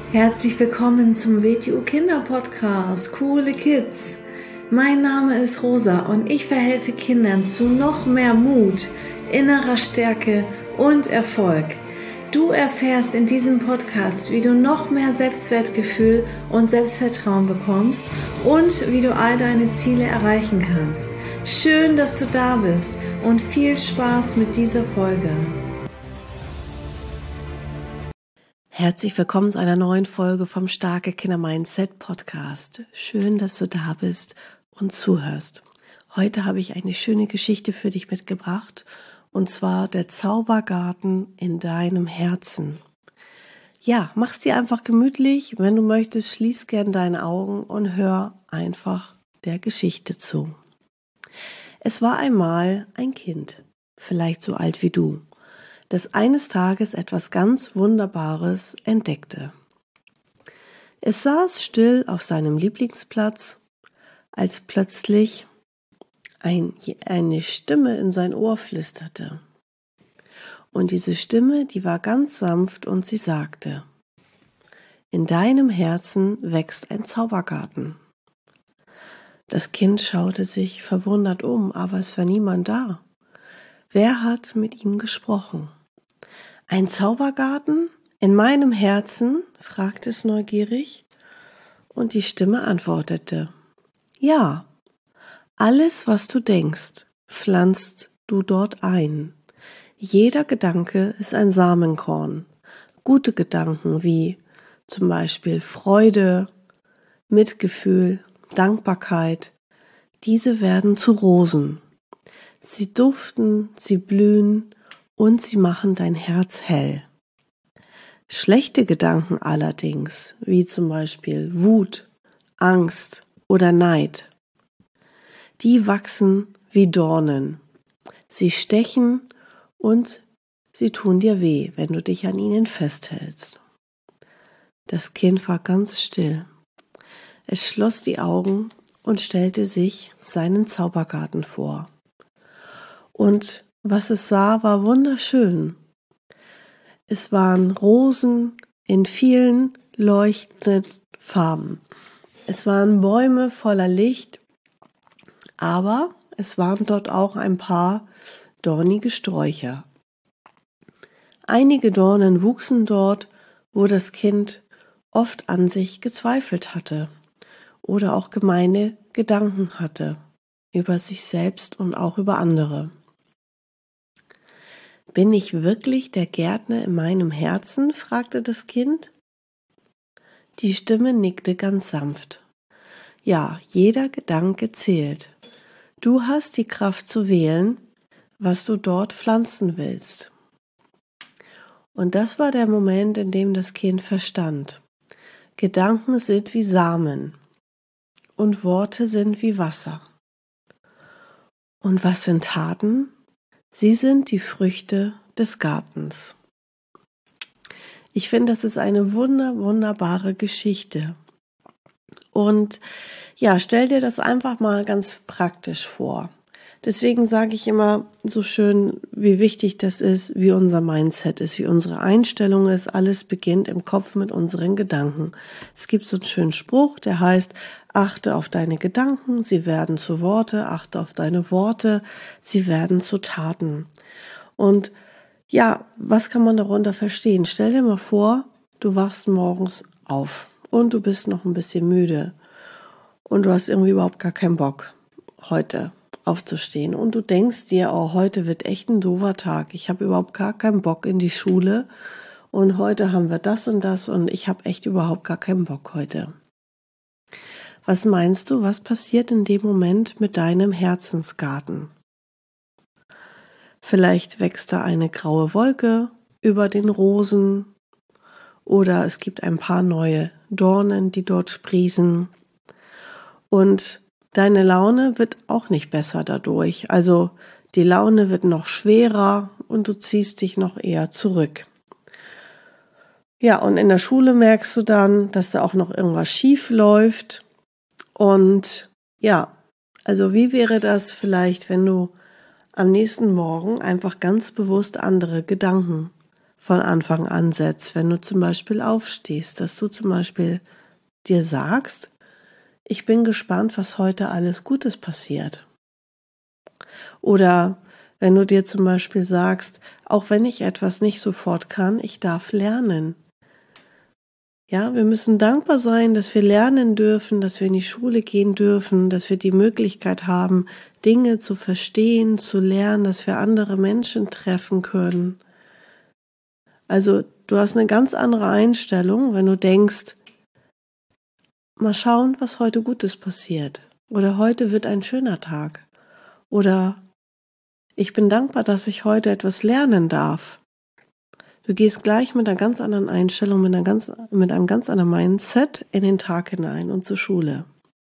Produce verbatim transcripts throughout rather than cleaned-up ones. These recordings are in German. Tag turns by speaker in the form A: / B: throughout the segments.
A: Herzlich willkommen zum W T U Kinder Podcast, Coole Kids. Mein Name ist Rosa und ich verhelfe Kindern zu noch mehr Mut, innerer Stärke und Erfolg. Du erfährst in diesem Podcast, wie du noch mehr Selbstwertgefühl und Selbstvertrauen bekommst und wie du all deine Ziele erreichen kannst. Schön, dass du da bist und viel Spaß mit dieser Folge.
B: Herzlich willkommen zu einer neuen Folge vom Starke Kinder Mindset Podcast. Schön, dass du da bist und zuhörst. Heute habe ich eine schöne Geschichte für dich mitgebracht, und zwar der Zaubergarten in deinem Herzen. Ja, mach's dir einfach gemütlich. Wenn du möchtest, schließ gern deine Augen und hör einfach der Geschichte zu. Es war einmal ein Kind, vielleicht so alt wie du, das eines Tages etwas ganz Wunderbares entdeckte. Es saß still auf seinem Lieblingsplatz, als plötzlich ein, eine Stimme in sein Ohr flüsterte. Und diese Stimme, die war ganz sanft und sie sagte: In deinem Herzen wächst ein Zaubergarten. Das Kind schaute sich verwundert um, aber es war niemand da. Wer hat mit ihm gesprochen? Ein Zaubergarten in meinem Herzen? Fragte es neugierig. Und die Stimme antwortete: Ja, alles, was du denkst, pflanzt du dort ein. Jeder Gedanke ist ein Samenkorn. Gute Gedanken wie zum Beispiel Freude, Mitgefühl, Dankbarkeit, diese werden zu Rosen. Sie duften, sie blühen und sie machen dein Herz hell. Schlechte Gedanken allerdings, wie zum Beispiel Wut, Angst oder Neid, die wachsen wie Dornen. Sie stechen und sie tun dir weh, wenn du dich an ihnen festhältst. Das Kind war ganz still. Es schloss die Augen und stellte sich seinen Zaubergarten vor. Und was es sah, war wunderschön. Es waren Rosen in vielen leuchtenden Farben. Es waren Bäume voller Licht, aber es waren dort auch ein paar dornige Sträucher. Einige Dornen wuchsen dort, wo das Kind oft an sich gezweifelt hatte oder auch gemeine Gedanken hatte über sich selbst und auch über andere. Bin ich wirklich der Gärtner in meinem Herzen? Fragte das Kind. Die Stimme nickte ganz sanft. Ja, jeder Gedanke zählt. Du hast die Kraft zu wählen, was du dort pflanzen willst. Und das war der Moment, in dem das Kind verstand. Gedanken sind wie Samen und Worte sind wie Wasser. Und was sind Taten? Sie sind die Früchte des Gartens. Ich finde, das ist eine wunder, wunderbare Geschichte. Und ja, stell dir das einfach mal ganz praktisch vor. Deswegen sage ich immer so schön, wie wichtig das ist, wie unser Mindset ist, wie unsere Einstellung ist. Alles beginnt im Kopf mit unseren Gedanken. Es gibt so einen schönen Spruch, der heißt: Achte auf deine Gedanken, sie werden zu Worte, achte auf deine Worte, sie werden zu Taten. Und ja, was kann man darunter verstehen? Stell dir mal vor, du wachst morgens auf und du bist noch ein bisschen müde und du hast irgendwie überhaupt gar keinen Bock, heute aufzustehen. Und du denkst dir, oh, heute wird echt ein doofer Tag. Ich habe überhaupt gar keinen Bock in die Schule und heute haben wir das und das und ich habe echt überhaupt gar keinen Bock heute. Was meinst du, was passiert in dem Moment mit deinem Herzensgarten? Vielleicht wächst da eine graue Wolke über den Rosen oder es gibt ein paar neue Dornen, die dort sprießen. Und deine Laune wird auch nicht besser dadurch. Also die Laune wird noch schwerer und du ziehst dich noch eher zurück. Ja, und in der Schule merkst du dann, dass da auch noch irgendwas schief läuft. Und ja, also wie wäre das vielleicht, wenn du am nächsten Morgen einfach ganz bewusst andere Gedanken von Anfang an setzt, wenn du zum Beispiel aufstehst, dass du zum Beispiel dir sagst, ich bin gespannt, was heute alles Gutes passiert. Oder wenn du dir zum Beispiel sagst, auch wenn ich etwas nicht sofort kann, ich darf lernen. Ja, wir müssen dankbar sein, dass wir lernen dürfen, dass wir in die Schule gehen dürfen, dass wir die Möglichkeit haben, Dinge zu verstehen, zu lernen, dass wir andere Menschen treffen können. Also du hast eine ganz andere Einstellung, wenn du denkst, mal schauen, was heute Gutes passiert. Oder heute wird ein schöner Tag. Oder ich bin dankbar, dass ich heute etwas lernen darf. Du gehst gleich mit einer ganz anderen Einstellung, mit, einer ganz, mit einem ganz anderen Mindset in den Tag hinein und zur Schule.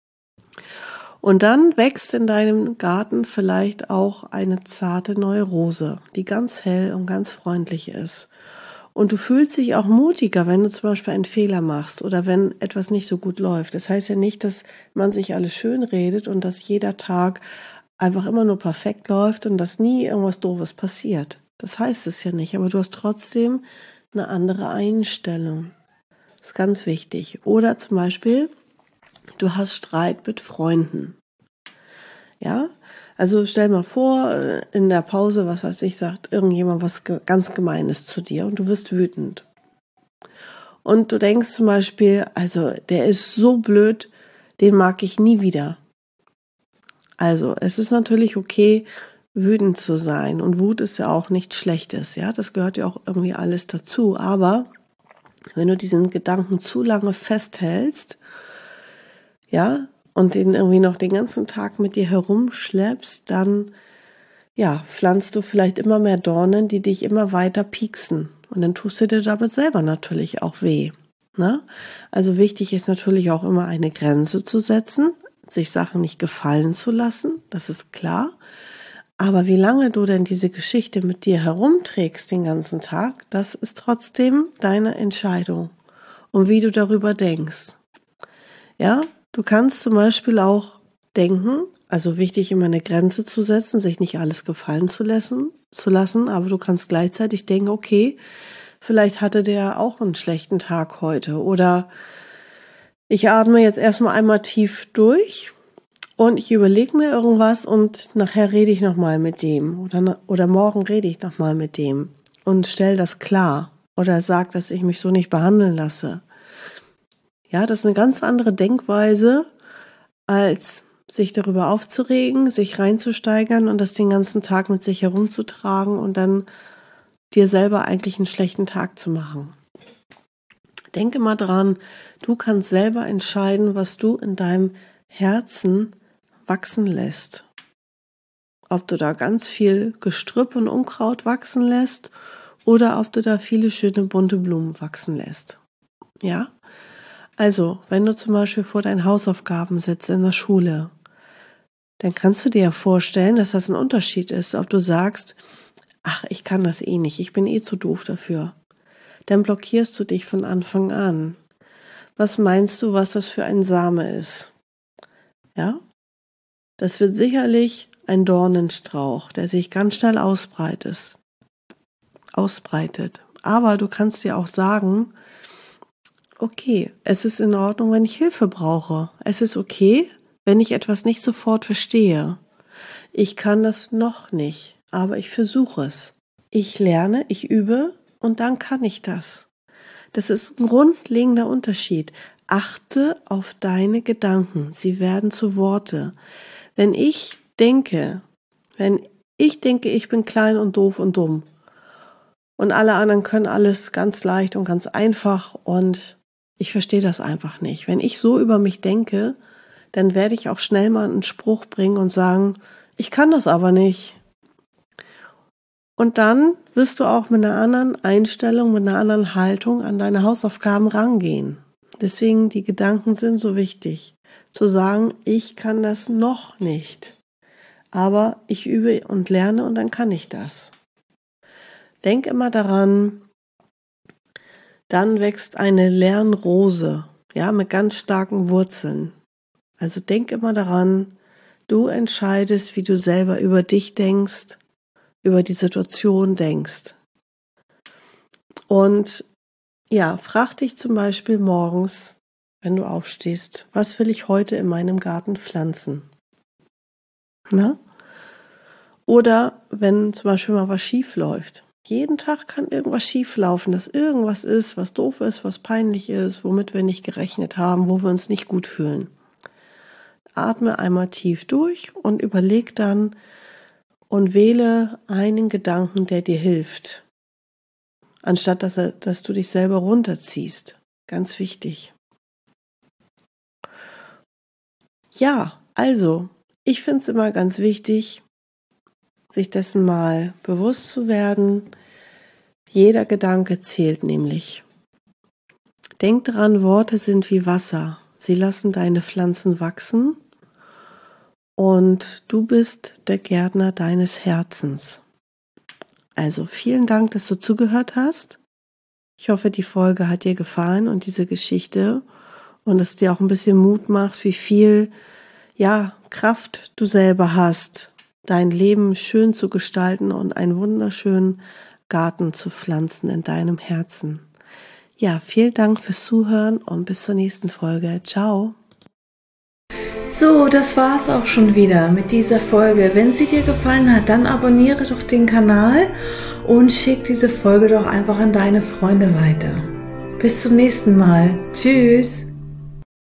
B: Und dann wächst in deinem Garten vielleicht auch eine zarte neue Rose, die ganz hell und ganz freundlich ist. Und du fühlst dich auch mutiger, wenn du zum Beispiel einen Fehler machst oder wenn etwas nicht so gut läuft. Das heißt ja nicht, dass man sich alles schön redet und dass jeder Tag einfach immer nur perfekt läuft und dass nie irgendwas Doofes passiert. Das heißt es ja nicht, aber du hast trotzdem eine andere Einstellung. Das ist ganz wichtig. Oder zum Beispiel, du hast Streit mit Freunden. Ja, also stell mal vor, in der Pause, was weiß ich, sagt irgendjemand was ganz Gemeines zu dir und du wirst wütend. Und du denkst zum Beispiel, also der ist so blöd, den mag ich nie wieder. Also es ist natürlich okay, wütend zu sein, und Wut ist ja auch nichts Schlechtes, ja, das gehört ja auch irgendwie alles dazu, aber wenn du diesen Gedanken zu lange festhältst, ja, und den irgendwie noch den ganzen Tag mit dir herumschleppst, dann, ja, pflanzt du vielleicht immer mehr Dornen, die dich immer weiter pieksen, und dann tust du dir dabei selber natürlich auch weh, ne? Also wichtig ist natürlich auch immer eine Grenze zu setzen, sich Sachen nicht gefallen zu lassen, das ist klar. Aber wie lange du denn diese Geschichte mit dir herumträgst den ganzen Tag, das ist trotzdem deine Entscheidung und wie du darüber denkst. Ja, du kannst zum Beispiel auch denken, also wichtig immer eine Grenze zu setzen, sich nicht alles gefallen zu lassen, zu lassen, aber du kannst gleichzeitig denken, okay, vielleicht hatte der auch einen schlechten Tag heute oder ich atme jetzt erstmal einmal tief durch. Und ich überlege mir irgendwas und nachher rede ich nochmal mit dem oder, oder morgen rede ich nochmal mit dem und stell das klar oder sag, dass ich mich so nicht behandeln lasse. Ja, das ist eine ganz andere Denkweise, als sich darüber aufzuregen, sich reinzusteigern und das den ganzen Tag mit sich herumzutragen und dann dir selber eigentlich einen schlechten Tag zu machen. Denke mal dran, du kannst selber entscheiden, was du in deinem Herzen wachsen lässt. Ob du da ganz viel Gestrüpp und Unkraut wachsen lässt oder ob du da viele schöne bunte Blumen wachsen lässt. Ja? Also, wenn du zum Beispiel vor deinen Hausaufgaben sitzt in der Schule, dann kannst du dir ja vorstellen, dass das ein Unterschied ist, ob du sagst, ach, ich kann das eh nicht, ich bin eh zu doof dafür. Dann blockierst du dich von Anfang an. Was meinst du, was das für ein Same ist? Ja? Das wird sicherlich ein Dornenstrauch, der sich ganz schnell ausbreitet. ausbreitet. Aber du kannst dir auch sagen, okay, es ist in Ordnung, wenn ich Hilfe brauche. Es ist okay, wenn ich etwas nicht sofort verstehe. Ich kann das noch nicht, aber ich versuche es. Ich lerne, ich übe und dann kann ich das. Das ist ein grundlegender Unterschied. Achte auf deine Gedanken, sie werden zu Worte. Wenn ich denke, wenn ich denke, ich bin klein und doof und dumm und alle anderen können alles ganz leicht und ganz einfach und ich verstehe das einfach nicht. Wenn ich so über mich denke, dann werde ich auch schnell mal einen Spruch bringen und sagen, ich kann das aber nicht. Und dann wirst du auch mit einer anderen Einstellung, mit einer anderen Haltung an deine Hausaufgaben rangehen. Deswegen, die Gedanken sind so wichtig. Zu sagen, ich kann das noch nicht, aber ich übe und lerne und dann kann ich das. Denk immer daran, dann wächst eine Lernrose, ja, mit ganz starken Wurzeln. Also denk immer daran, du entscheidest, wie du selber über dich denkst, über die Situation denkst. Und ja, frag dich zum Beispiel morgens, wenn du aufstehst, was will ich heute in meinem Garten pflanzen? Na? Oder wenn zum Beispiel mal was schief läuft. Jeden Tag kann irgendwas schief laufen, dass irgendwas ist, was doof ist, was peinlich ist, womit wir nicht gerechnet haben, wo wir uns nicht gut fühlen. Atme einmal tief durch und überleg dann und wähle einen Gedanken, der dir hilft. Anstatt dass, er, dass du dich selber runterziehst. Ganz wichtig. Ja, also, ich finde es immer ganz wichtig, sich dessen mal bewusst zu werden. Jeder Gedanke zählt nämlich. Denk daran, Worte sind wie Wasser. Sie lassen deine Pflanzen wachsen und du bist der Gärtner deines Herzens. Also vielen Dank, dass du zugehört hast. Ich hoffe, die Folge hat dir gefallen und diese Geschichte und es dir auch ein bisschen Mut macht, wie viel ja, Kraft du selber hast, dein Leben schön zu gestalten und einen wunderschönen Garten zu pflanzen in deinem Herzen. Ja, vielen Dank fürs Zuhören und bis zur nächsten Folge. Ciao.
A: So, das war's auch schon wieder mit dieser Folge. Wenn sie dir gefallen hat, dann abonniere doch den Kanal und schick diese Folge doch einfach an deine Freunde weiter. Bis zum nächsten Mal. Tschüss.